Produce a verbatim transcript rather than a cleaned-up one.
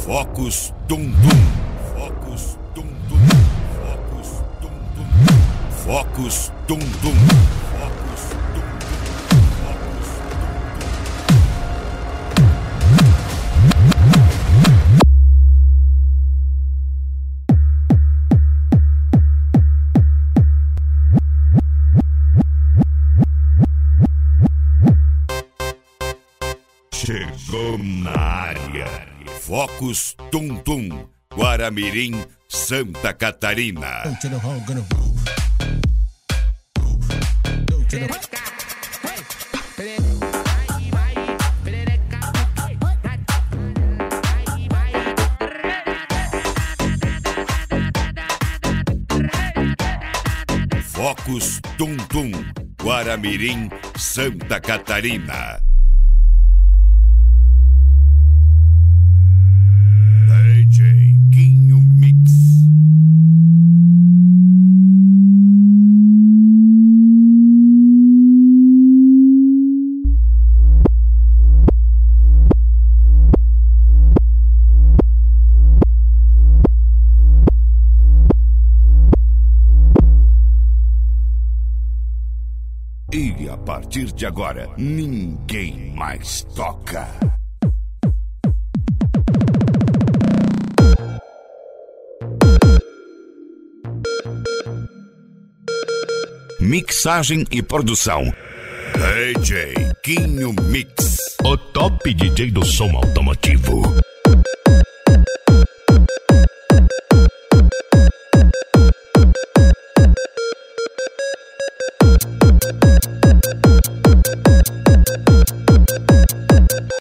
Focus Dum Dum. Focus Dum Dum. Focus Dum Dum. Focus Dum Dum. Focus Dum Dum. Chegou na área. Focus Dum Dum. Guaramirim, Santa Catarina. Focus Dum Dum. Guaramirim, Santa Catarina. D J Quinho Mix. E a partir de agora, ninguém mais toca. Mixagem e produção D J Quinho Mix. O top D J do som automotivo.